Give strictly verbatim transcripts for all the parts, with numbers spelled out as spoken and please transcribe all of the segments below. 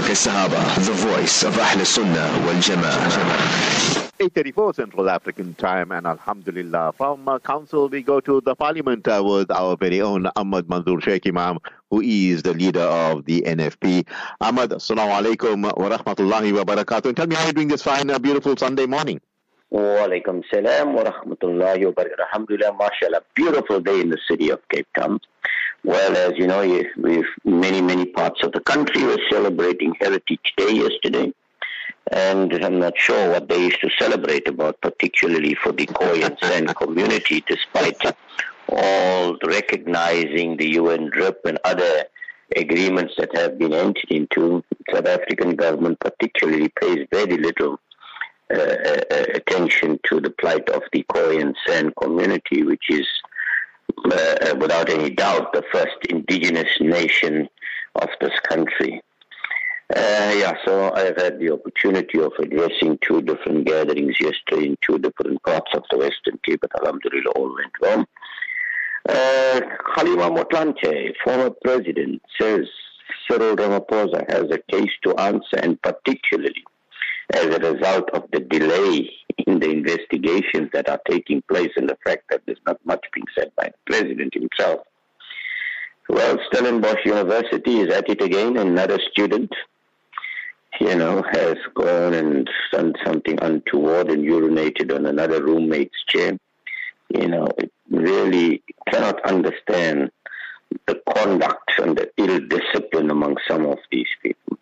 Markaz Sahaba, the voice of Ahl Sunnah wal Jama'ah. eight thirty-four Central African Time, and Alhamdulillah, from uh, Council we go to the Parliament uh, with our very own Ahmad Manzoor Sheikh Imam, who is the leader of the N F P. Ahmad, assalamu alaikum wa rahmatullahi wa barakatuh. And tell me how you're doing this fine, uh, beautiful Sunday morning. Wa alaikum salam wa rahmatullahi wa barakatuh. Alhamdulillah, mashallah, beautiful day in the city of Cape Town. Well, as you know, we've many, many parts of the country were celebrating Heritage Day yesterday. And I'm not sure what they used to celebrate about, particularly for the Khoi and San community, despite all recognizing the U N D R I P and other agreements that have been entered into. South African government particularly pays very little uh, attention to the plight of the Khoi and San community, which is, uh, without any doubt, the first indigenous nation of this country. Uh, yeah, so I've had the opportunity of addressing two different gatherings yesterday in two different parts of the Western Cape, but alhamdulillah, all went well. Uh, Kgalema Motlanthe, former president, says Cyril Ramaphosa has a case to answer, and particularly as a result of the delay in the investigations that are taking place and the fact that there's not much being said by the president himself. Well, Stellenbosch University is at it again. Another student, you know, has gone and done something untoward and urinated on another roommate's chair. You know, it really cannot understand the conduct and the ill discipline among some of these people.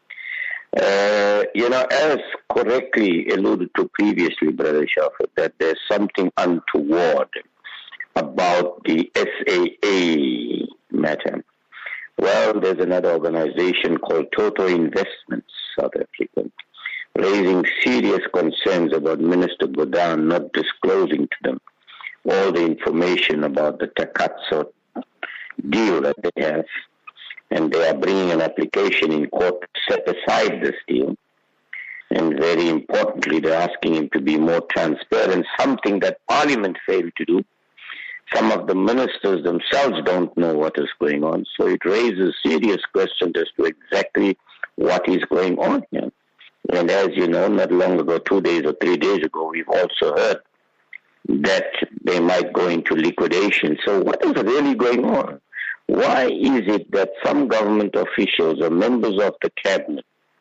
Uh, you know, as correctly alluded to previously, Brother Shafat, that there's something untoward about the S A A matter. Well, there's another organization called Toto Investments, South Africa, raising serious concerns about Minister Godan not disclosing to them all the information about the Takatso deal that they have. And they are bringing an application in court to set aside this deal. And very importantly, they're asking him to be more transparent, something that Parliament failed to do. Some of the ministers themselves don't know what is going on. So it raises serious questions as to exactly what is going on here. And as you know, not long ago, two days or three days ago, we've also heard that they might go into liquidation. So what is really going on? Why is it that some government officials or members of the cabinet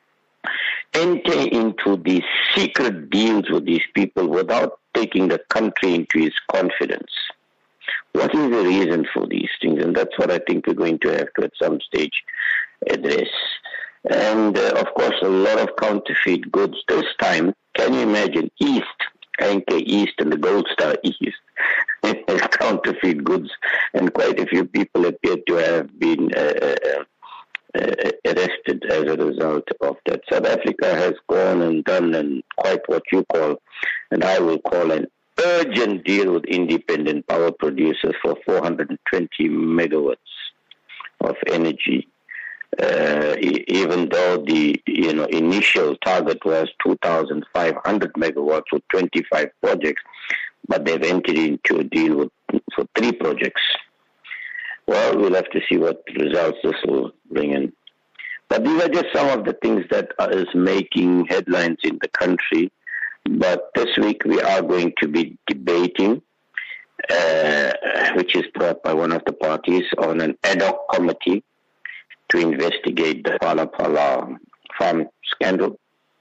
enter into these secret deals with these people without taking the country into his confidence? What is the reason for these things? And that's what I think we're going to have to at some stage address. And uh, of course, a lot of counterfeit goods this time. Can you imagine? East, N K East and the Gold Star East, counterfeit goods, and quite a few people appear to have been uh, uh, arrested as a result of that. South Africa has gone and done and quite what you call, and I will call an urgent deal with independent power producers for four hundred twenty megawatts of energy. Uh, e- even though the you know initial target was two thousand five hundred megawatts with twenty-five projects, but they've entered into a deal with, for three projects. Well, we'll have to see what results this will bring in. But these are just some of the things that is making headlines in the country. But this week we are going to be debating, uh, which is brought by one of the parties, on an ad hoc committee to investigate the Phala Phala farm scandal.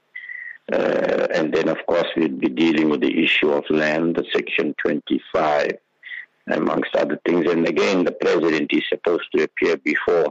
Uh, and then, of course, we'll be dealing with the issue of land, the Section twenty-five, amongst other things. And again, the president is supposed to appear before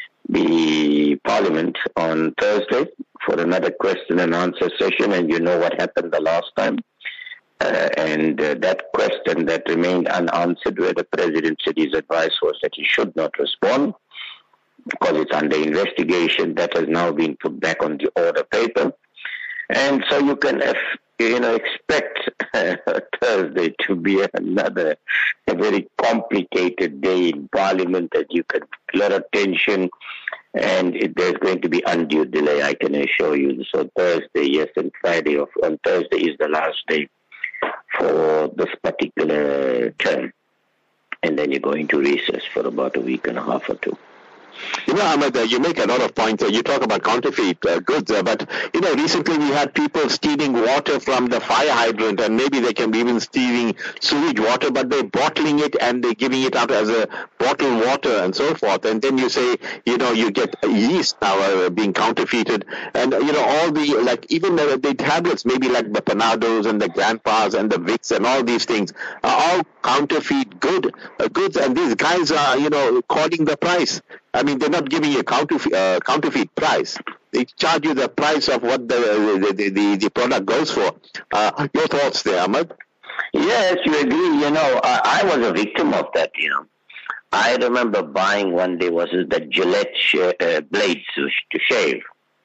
the Parliament on Thursday for another question and answer session. And you know what happened the last time. Uh, and uh, that question that remained unanswered, where the president said his advice was that he should not respond because it's under investigation, that has now been put back on the order paper. And so you can, you know, expect uh, Thursday to be another a very complicated day in Parliament, that you can a lot of tension, and it, there's going to be undue delay, I can assure you. So Thursday, yes, and Friday of on Thursday is the last day for this particular term, and then you're going to recess for about a week and a half or two. You know, Ahmed, uh, you make a lot of points. Uh, you talk about counterfeit uh, goods, uh, but, you know, recently we had people stealing water from the fire hydrant, and maybe they can be even stealing sewage water, but they're bottling it and they're giving it out as a bottled water and so forth. And then you say, you know, you get yeast now uh, being counterfeited. And, uh, you know, all the, like, even uh, the tablets, maybe like the Panados and the Grandpas and the Vicks and all these things are all counterfeit good uh, goods. And these guys are, you know, quoting the price. I mean, they're not giving you a counterfeit, uh, counterfeit price. They charge you the price of what the the, the, the product goes for. Uh, your thoughts there, Ahmed? Yes, you agree. You know, I, I was a victim of that, you know. I remember buying one day was the Gillette sh- uh, blades to, to shave.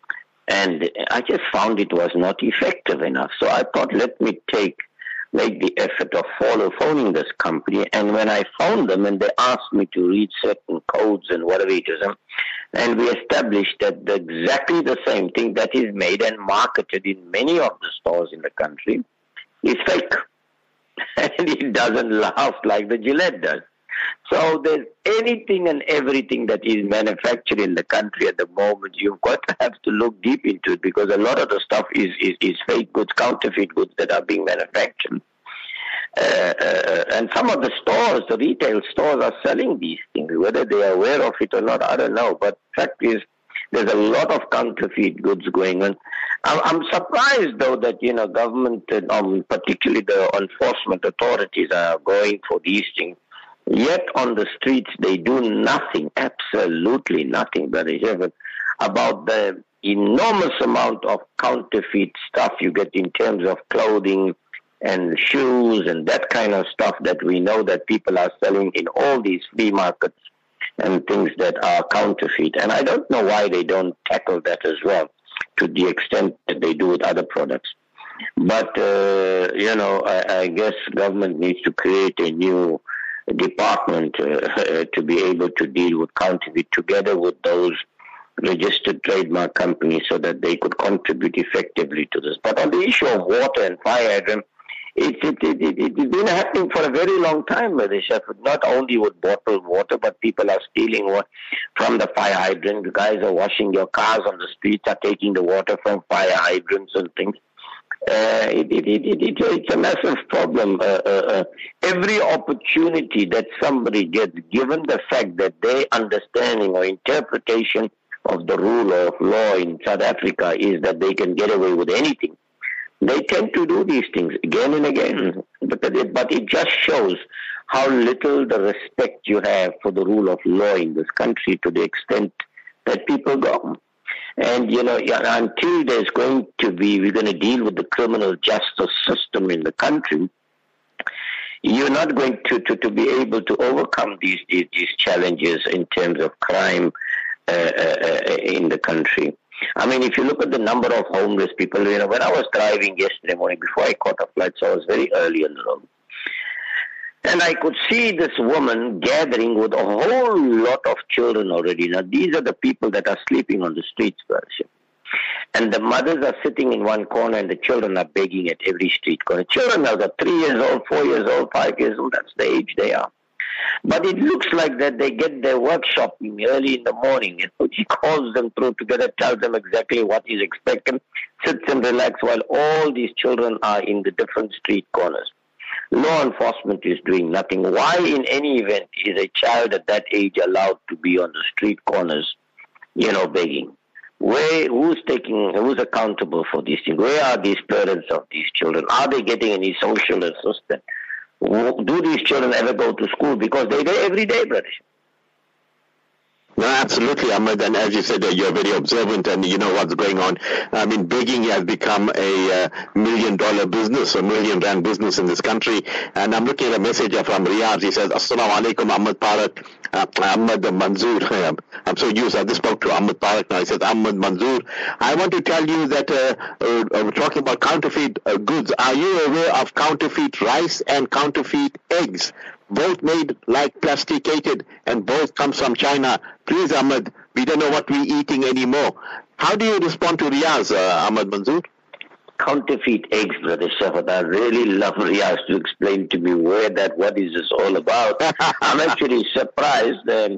And I just found it was not effective enough. So I thought, let me take make the effort of follow, phoning this company. And when I found them and they asked me to read certain codes and whatever it is, and we established that the, exactly the same thing that is made and marketed in many of the stores in the country is fake. And it doesn't last like the Gillette does. So there's anything and everything that is manufactured in the country at the moment, you've got to have to look deep into it, because a lot of the stuff is, is, is fake goods, counterfeit goods that are being manufactured. Uh, uh, and some of the stores, the retail stores, are selling these things. Whether they are aware of it or not, I don't know. But the fact is, there's a lot of counterfeit goods going on. I'm, I'm surprised, though, that, you know, government, um, particularly the enforcement authorities, are going for these things. Yet on the streets, they do nothing, absolutely nothing, Brother Shepherd, about the enormous amount of counterfeit stuff you get in terms of clothing and shoes and that kind of stuff that we know that people are selling in all these flea markets and things that are counterfeit. And I don't know why they don't tackle that as well to the extent that they do with other products. But, uh, you know, I, I guess government needs to create a new department uh, to be able to deal with counterfeit together with those registered trademark companies so that they could contribute effectively to this. But on the issue of water and fire hydrant, it's it, it, it, it's been happening for a very long time, Brother Shepherd, not only with bottled water, but people are stealing water from the fire hydrant. The guys are washing their cars on the streets, are taking the water from fire hydrants and things. Uh, it, it, it, it, it's a massive problem. Uh, uh, uh, every opportunity that somebody gets, given the fact that their understanding or interpretation of the rule of law in South Africa is that they can get away with anything, they tend to do these things again and again. But it, but it just shows how little the respect you have for the rule of law in this country, to the extent that people go. And, you know, until there's going to be, we're going to deal with the criminal justice system in the country, you're not going to, to, to be able to overcome these, these, these challenges in terms of crime uh, uh, in the country. I mean, if you look at the number of homeless people, you know, when I was driving yesterday morning, before I caught a flight, so I was very early on the road, and I could see this woman gathering with a whole lot of children already. Now, these are the people that are sleeping on the streets, Persia. And the mothers are sitting in one corner and the children are begging at every street corner. Children are three years old, four years old, five years old. That's the age they are. But it looks like that they get their workshopping early in the morning. And she calls them through together, tells them exactly what is expected, sits and relax while all these children are in the different street corners. Law enforcement is doing nothing. Why, in any event, is a child at that age allowed to be on the street corners, you know, begging? Where, who's taking, who's accountable for these things? Where are these parents of these children? Are they getting any social assistance? Do these children ever go to school? Because they're there every day, brother. No, absolutely, Ahmed. And as you said, uh, you're very observant and you know what's going on. I mean, begging has become a uh, million dollar business, a million rand business in this country. And I'm looking at a message from Riyadh. He says, Assalamu alaikum, Ahmed Parak, uh, Ahmed Manzoor. I'm so used. I just spoke to Ahmed Parak now. He says, Ahmed Manzoor, I want to tell you that uh, uh, we're talking about counterfeit uh, goods. Are you aware of counterfeit rice and counterfeit eggs? Both made like plasticated and both comes from China. Please, Ahmed, we don't know what we're eating anymore. How do you respond to Riyaz, uh, Ahmed Manzoor? Counterfeit eggs, Brother Shafat. I really love Riyaz to explain to me where that, what is this all about. I'm actually surprised um,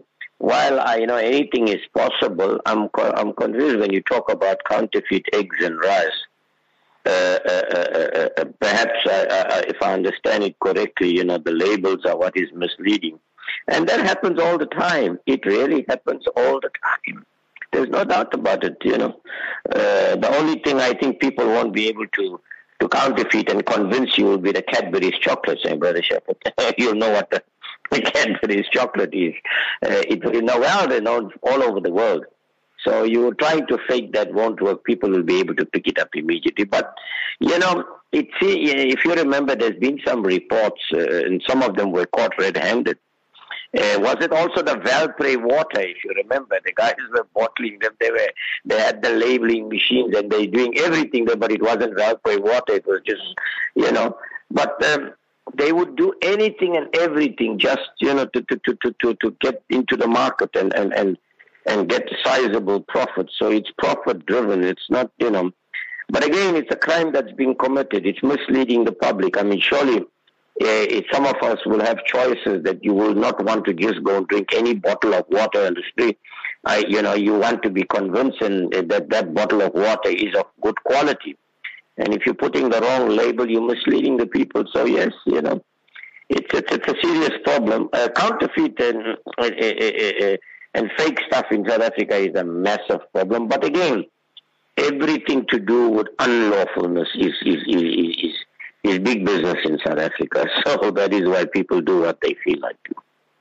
while I, you know, anything is possible, I'm I'm convinced when you talk about counterfeit eggs and rice, uh, uh, uh, uh, perhaps uh, uh, if I understand it correctly, you know, the labels are what is misleading, and that happens all the time. It really happens all the time. There's no doubt about it. You know, uh, the only thing I think people won't be able to to counterfeit and convince you will be the Cadbury's chocolates, eh, Brother Shepherd. You'll know what the, the Cadbury's chocolate is. Uh, it, you know, well, they're known all over the world. So you're trying to fake that won't work. People will be able to pick it up immediately. But, you know, it's, if you remember, there's been some reports, uh, and some of them were caught red-handed. Uh, was it also the Valpre water? If you remember, the guys were bottling them. They were, they had the labeling machines and they doing everything there, but it wasn't Valpre water. It was just, you know. But um, they would do anything and everything just, you know, to to to to, to get into the market and and and and get sizable profits. So it's profit driven. It's not, you know. But again, it's a crime that's being committed. It's misleading the public. I mean, surely. Uh, some of us will have choices that you will not want to just go and drink any bottle of water in the street. I, you know, you want to be convinced in, uh, that that bottle of water is of good quality. And if you're putting the wrong label, you're misleading the people. So yes, you know, it's it's, it's a serious problem. Uh, counterfeit and uh, uh, uh, uh, and fake stuff in South Africa is a massive problem. But again, everything to do with unlawfulness is is is. is, is is big business in South Africa, so that is why people do what they feel like to.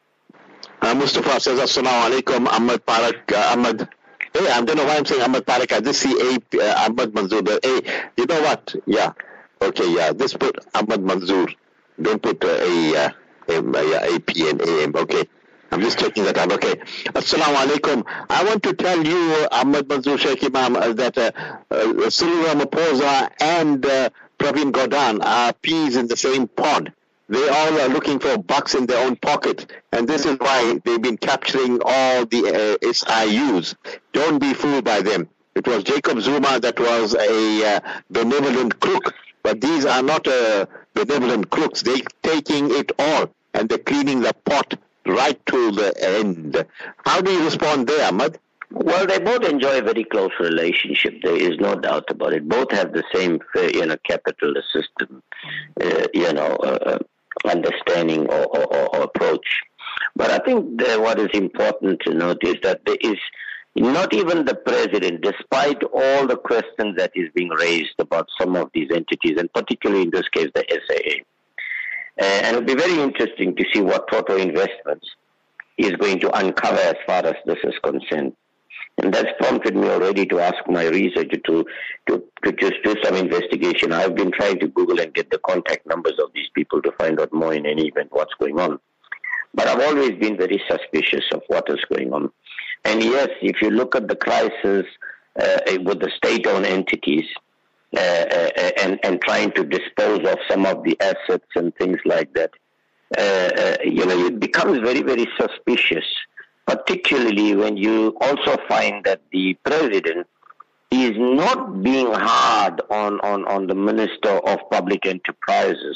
Uh, Mustafa says, Assalamu alaikum, Ahmad Parak, uh, Ahmad. Hey, I don't know why I'm saying Ahmad Parak. I just see A, uh, Ahmad Manzoor. But, hey, you know what? Yeah. Okay, yeah. Just put Ahmad Manzoor. Don't put uh, A, uh, M, uh, yeah, A P and A M. Okay. I'm just checking that out. Okay. Assalamu alaikum. I want to tell you, uh, Ahmad Manzoor Sheikh Imam, uh, that uh, uh, Cyril Ramaphosa and uh, Pravin Gordhan are peas in the same pod. They all are looking for bucks in their own pocket, and this is why they've been capturing all the uh, S I Us. Don't be fooled by them. It was Jacob Zuma that was a uh, benevolent crook, but these are not uh, benevolent crooks. They're taking it all, and they're cleaning the pot right to the end. How do you respond there, Ahmad? Well, they both enjoy a very close relationship. There is no doubt about it. Both have the same, you know, capitalist system, uh, you know, uh, understanding or, or, or approach. But I think that what is important to note is that there is not even the president, despite all the questions that is being raised about some of these entities, and particularly in this case, the S A A. Uh, and it'll be very interesting to see what Toto Investments is going to uncover as far as this is concerned. And that's prompted me already to ask my researcher to, to, to just do some investigation. I've been trying to Google and get the contact numbers of these people to find out more in any event what's going on. But I've always been very suspicious of what is going on. And yes, if you look at the crisis uh, with the state-owned entities uh, uh, and, and trying to dispose of some of the assets and things like that, uh, uh, you know, it becomes very, very suspicious. Particularly when you also find that the president is not being hard on, on, on the Minister of Public Enterprises.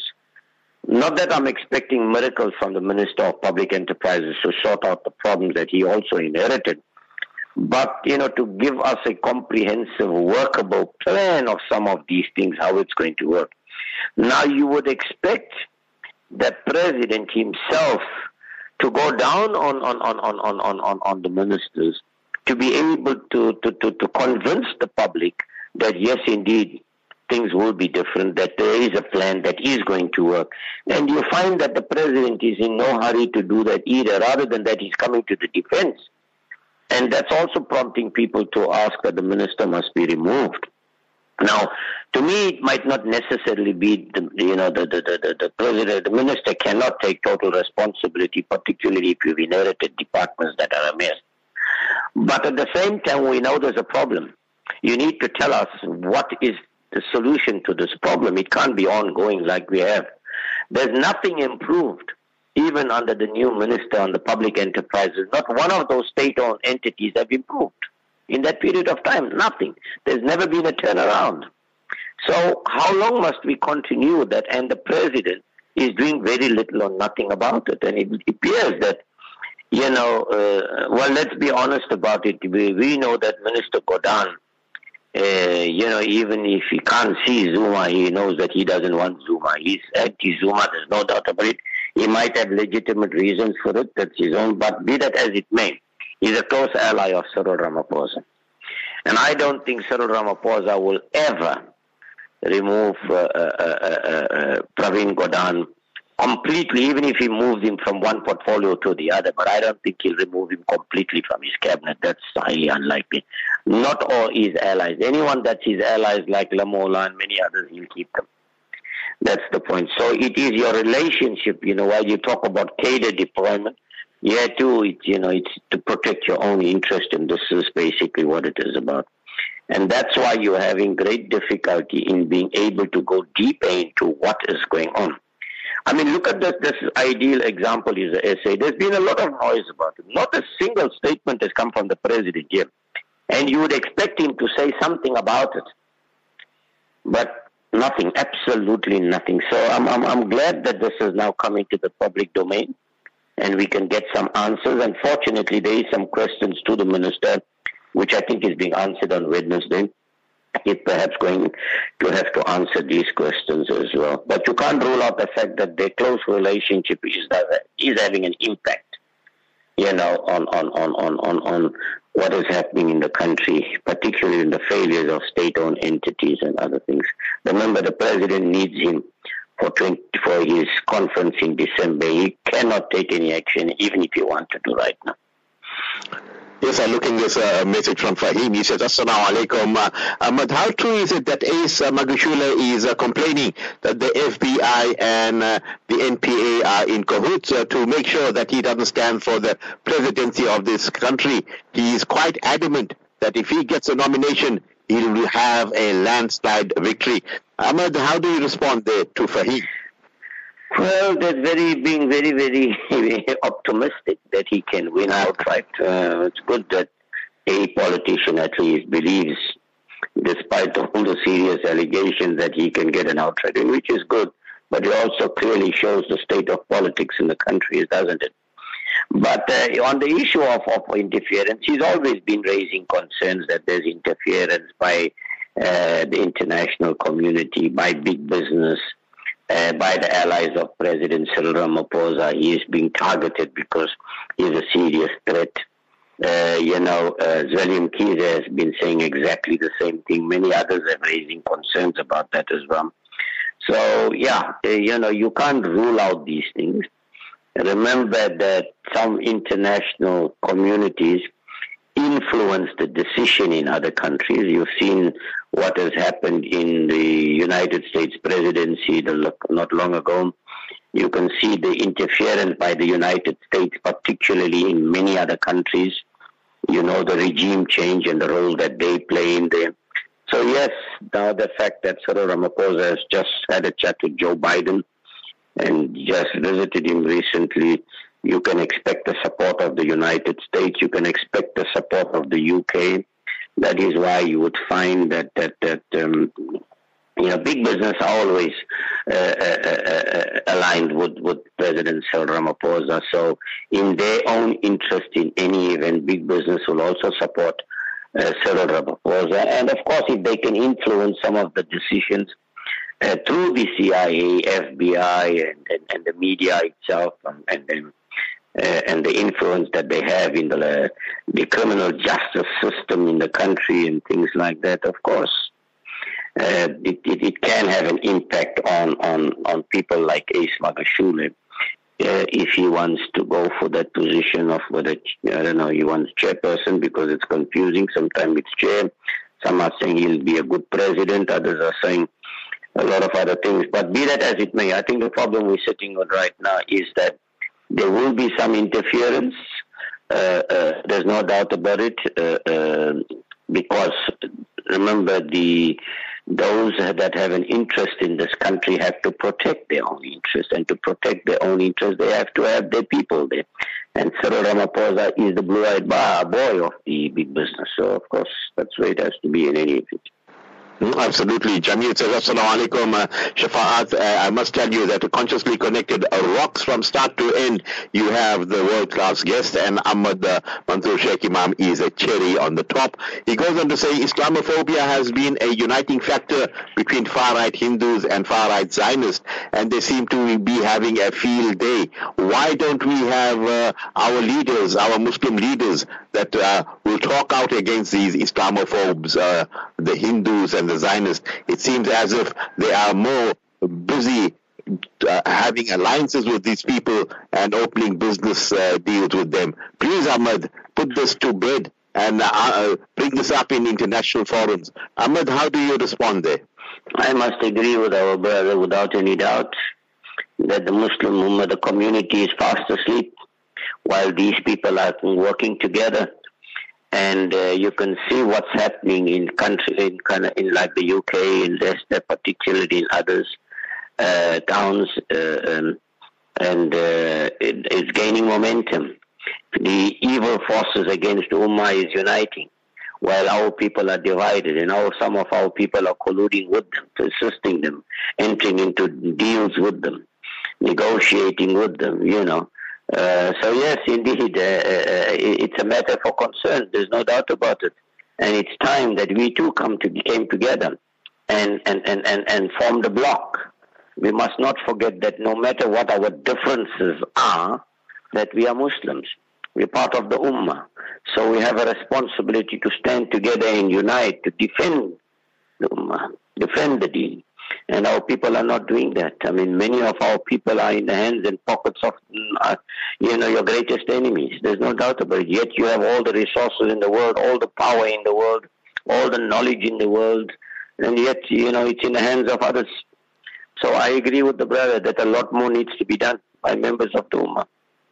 Not that I'm expecting miracles from the Minister of Public Enterprises to sort out the problems that he also inherited, but, you know, to give us a comprehensive, workable plan of some of these things, how it's going to work. Now, you would expect the president himself to go down on, on, on, on, on, on, on the ministers, to be able to, to, to, to convince the public that, yes, indeed, things will be different, that there is a plan that is going to work. And you find that the president is in no hurry to do that either. Rather than that, he's coming to the defense. And that's also prompting people to ask that the minister must be removed. Now, to me, it might not necessarily be, the, you know, the, the, the, the president, the minister cannot take total responsibility, particularly if you've inherited departments that are amiss. But at the same time, we know there's a problem. You need to tell us what is the solution to this problem. It can't be ongoing like we have. There's nothing improved, even under the new minister on the public enterprises. Not one of those state-owned entities have improved. In that period of time, nothing. There's never been a turnaround. So how long must we continue that? And the president is doing very little or nothing about it. And it appears that you know, uh, well, let's be honest about it. We, we know that Minister Godhan, uh, you know, even if he can't see Zuma, he knows that he doesn't want Zuma. He's anti-Zuma, there's no doubt about it. He might have legitimate reasons for it, that's his own, but be that as it may, he's a close ally of Cyril Ramaphosa. And I don't think Cyril Ramaphosa will ever remove uh, uh, uh, uh, Pravin Godhan completely, even if he moves him from one portfolio to the other. But I don't think he'll remove him completely from his cabinet. That's highly unlikely. Not all his allies. Anyone that's his allies, like Lamola and many others, he'll keep them. That's the point. So it is your relationship, you know, while you talk about cadre deployment, yeah, too, it's, you know, it's to protect your own interest, and this is basically what it is about. And that's why you're having great difficulty in being able to go deep into what is going on. I mean, look at this, this ideal example is the S A. There's been a lot of noise about it. Not a single statement has come from the president here. And you would expect him to say something about it. But nothing, absolutely nothing. So I'm, I'm, I'm glad that this is now coming to the public domain and we can get some answers. Unfortunately, there is some questions to the minister, which I think is being answered on Wednesday. He's perhaps going to have to answer these questions as well. But you can't rule out the fact that their close relationship is, is having an impact, you know, on, on, on, on, on, on what is happening in the country, particularly in the failures of state-owned entities and other things. Remember, the president needs him for, twenty, for his conference in December. He cannot take any action, even if he wanted to right now. Yes, I'm looking at this uh, message from Fahim. He says, Assalamu alaikum. Uh, Ahmad, how true is it that Ace uh, Magashule is uh, complaining that the F B I and uh, the N P A are in cahoots uh, to make sure that he doesn't stand for the presidency of this country? He is quite adamant that if he gets a nomination, he will have a landslide victory. Ahmad, how do you respond there to Fahim? Well, that's very being very, very, very optimistic that he can win outright. Uh, it's good that a politician at least believes, despite all the serious allegations, that he can get an outright win, which is good. But it also clearly shows the state of politics in the country, doesn't it? But uh, on the issue of, of interference, he's always been raising concerns that there's interference by uh, the international community, by big business, Uh, by the allies of President Cyril Ramaphosa. He is being targeted because he's a serious threat. Uh, you know, uh, Zweli Mkhize has been saying exactly the same thing. Many others are raising concerns about that as well. So, yeah, uh, you know, you can't rule out these things. Remember that some international communities influence the decision in other countries. You've seen what has happened in the United States presidency not long ago. You can see the interference by the United States, particularly in many other countries. You know, the regime change and the role that they play in there. So yes, now the fact that Cyril Ramaphosa has just had a chat with Joe Biden and just visited him recently, you can expect the support of the United States. You can expect the support of the U K. That is why you would find that that that um, you know, big business are always uh, uh, uh, aligned with with President Cyril Ramaphosa. So, in their own interest, in any event, big business will also support uh, Cyril Ramaphosa. And of course, if they can influence some of the decisions uh, through the C I A, F B I, and and, and the media itself, and and. and Uh, and the influence that they have in the, uh, the criminal justice system in the country and things like that, of course, uh, it, it, it can have an impact on, on, on people like Ace Magashule uh, if he wants to go for that position of whether, I don't know, he wants chairperson because it's confusing. Sometimes it's chair. Some are saying he'll be a good president. Others are saying a lot of other things. But be that as it may, I think the problem we're sitting on right now is that there will be some interference. Uh, uh, there's no doubt about it, uh, uh, because remember, the those that have an interest in this country have to protect their own interest, and to protect their own interest, they have to have their people there. And Cyril Ramaphosa is the blue-eyed boy of the big business, so of course that's where it has to be in any event. Absolutely. Jamil says, Assalamu alaikum, uh, Shafa'at. Uh, I must tell you that consciously connected uh, rocks from start to end. You have the world-class guest, and Ahmad uh, Manzoor Sheikh Imam is a cherry on the top. He goes on to say, Islamophobia has been a uniting factor between far-right Hindus and far-right Zionists, and they seem to be having a field day. Why don't we have uh, our leaders, our Muslim leaders, that uh, will talk out against these Islamophobes, uh, the Hindus and the Zionists? It seems as if they are more busy uh, having alliances with these people and opening business uh, deals with them. Please, Ahmad, put this to bed and uh, uh, bring this up in international forums. Ahmad, how do you respond there? I must agree with our brother without any doubt that the Muslim Ummah, the community, is fast asleep while these people are working together. And uh, you can see what's happening in country, in, in like the U K, in Leicester, particularly in others uh, towns, uh, um, and uh, it, it's gaining momentum. The evil forces against Ummah is uniting, while our people are divided, and our, some of our people are colluding with them, assisting them, entering into deals with them, negotiating with them, you know. Uh, so yes, indeed, uh, uh, it's a matter for concern. There's no doubt about it, and it's time that we too come to came together and and and and, and formed a bloc. We must not forget that no matter what our differences are, that we are Muslims. We're part of the Ummah, so we have a responsibility to stand together and unite to defend the Ummah, defend the Deen. And our people are not doing that. I mean, many of our people are in the hands and pockets of, uh, you know, your greatest enemies. There's no doubt about it. Yet you have all the resources in the world, all the power in the world, all the knowledge in the world, and yet, you know, it's in the hands of others. So I agree with the brother that a lot more needs to be done by members of the Ummah.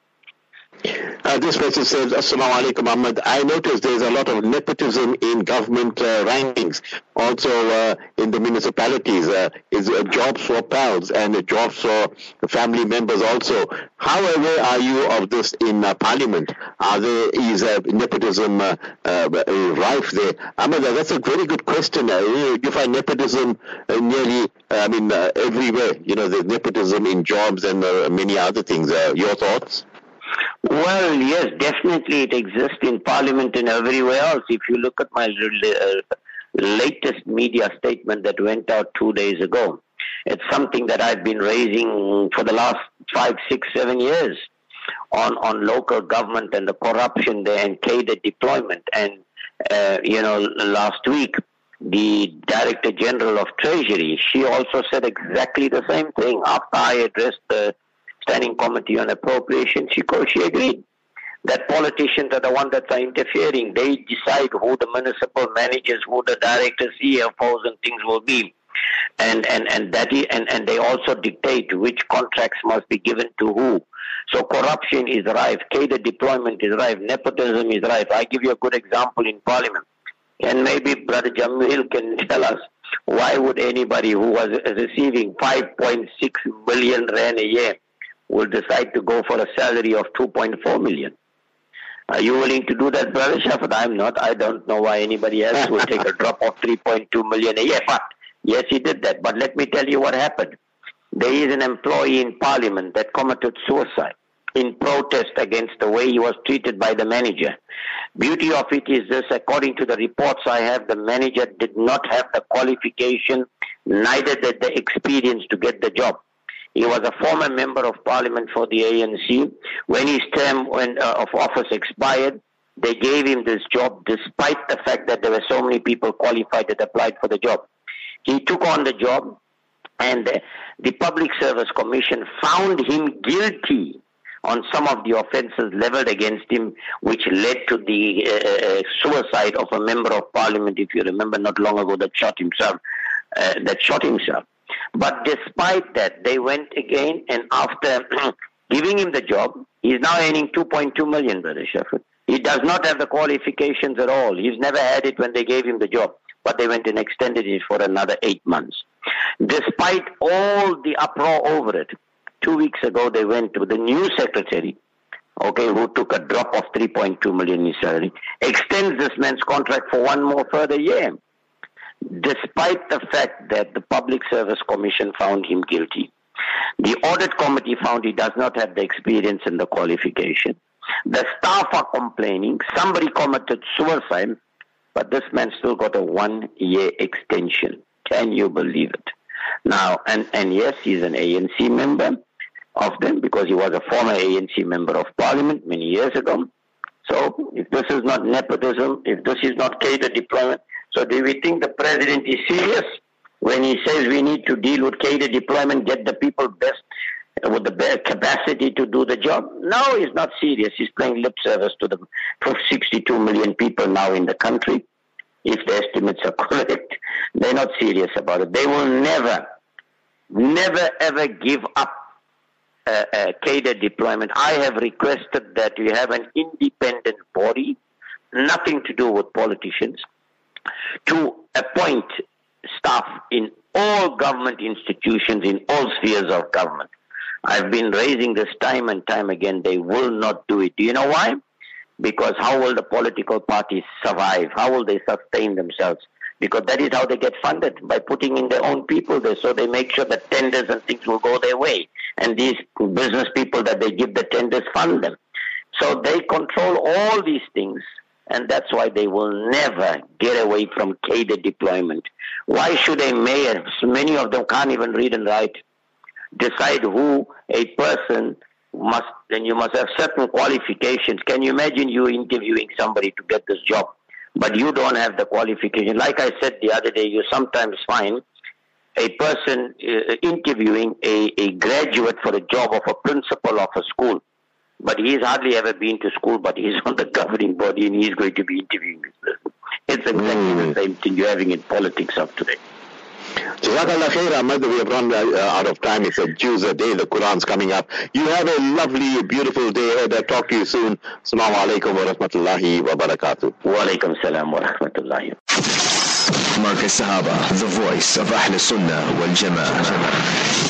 Uh, this person says, Assalamu alaikum, Ahmad. I noticed there's a lot of nepotism in government uh, rankings, also uh, in the municipalities. Uh, is uh, jobs for pals and uh, jobs for family members also. How aware are you of this in uh, Parliament? Are there is uh, nepotism uh, uh, rife there? Ahmad, that's a very good question. Uh, you, you find nepotism uh, nearly, uh, I mean, uh, everywhere. You know, there's nepotism in jobs and uh, many other things. Uh, your thoughts? Well, yes, definitely it exists in Parliament and everywhere else. If you look at my uh, latest media statement that went out two days ago, it's something that I've been raising for the last five, six, seven years on, on local government and the corruption there and cadre deployment. And, uh, you know, last week, the Director General of Treasury, she also said exactly the same thing. After I addressed the Standing Committee on Appropriation, she, she agreed that politicians are the ones that are interfering. They decide who the municipal managers, who the directors, C F Os and things will be. And and and that is, and, and they also dictate which contracts must be given to who. So corruption is rife, cadre deployment is rife, nepotism is rife. I give you a good example in Parliament. And maybe Brother Jamil can tell us, why would anybody who was receiving five point six billion rand a year will decide to go for a salary of two point four million? Are you willing to do that, Brother Shafat? I'm not. I don't know why anybody else will take a drop of three point two million a year. But yes, he did that. But let me tell you what happened. There is an employee in Parliament that committed suicide in protest against the way he was treated by the manager. Beauty of it is this: according to the reports I have, the manager did not have the qualification, neither did the experience to get the job. He was a former member of Parliament for the A N C. When his term when, uh, of office expired, they gave him this job despite the fact that there were so many people qualified that applied for the job. He took on the job, and the, the Public Service Commission found him guilty on some of the offences levelled against him, which led to the uh, suicide of a member of Parliament, if you remember, not long ago, that shot himself. Uh, that shot himself. But despite that, they went again, and after giving him the job, he's now earning two point two million, Brother Shafat. He does not have the qualifications at all. He's never had it when they gave him the job, but they went and extended it for another eight months. Despite all the uproar over it, two weeks ago they went to the new secretary, okay, who took a drop of three point two million in salary, extends this man's contract for one more further year. despite the fact that the Public Service Commission found him guilty. The audit committee found he does not have the experience and the qualification. The staff are complaining. Somebody committed suicide, but this man still got a one-year extension. Can you believe it? Now, and, and yes, he's an A N C member of them because he was a former A N C member of parliament many years ago. So if this is not nepotism, if this is not cadre deployment, so do we think the president is serious when he says we need to deal with cadre deployment, get the people best with the best capacity to do the job? No, he's not serious. He's playing lip service to the sixty-two million people now in the country. If the estimates are correct, they're not serious about it. They will never, never ever give up uh, uh, cadre deployment. I have requested that we have an independent body, nothing to do with politicians, to appoint staff in all government institutions, in all spheres of government. I've been raising this time and time again. They will not do it. Do you know why? Because how will the political parties survive? How will they sustain themselves? Because that is how they get funded, by putting in their own people there. So they make sure that tenders and things will go their way. And these business people that they give the tenders fund them. So they control all these things. And that's why they will never get away from cadre deployment. Why should a mayor, many of them can't even read and write, decide who a person must, then you must have certain qualifications. Can you imagine you interviewing somebody to get this job, but you don't have the qualification? Like I said the other day, you sometimes find a person uh, interviewing a, a graduate for a job of a principal of a school, but he's hardly ever been to school, but he's on the governing body and he's going to be interviewing this person. It's exactly mm. the same thing you're having in politics of today. Jazakallah khair, Ahmad. We have run uh, out of time. It's a Tuesday day. The Quran's coming up. You have a lovely, beautiful day ahead. I'll talk to you soon. Assalamu alaikum wa rahmatullahi wa barakatuh. Wa alaikum salam wa rahmatullahi. Marcus Sahaba, the voice of Ahl Sunnah wal Jama'ah.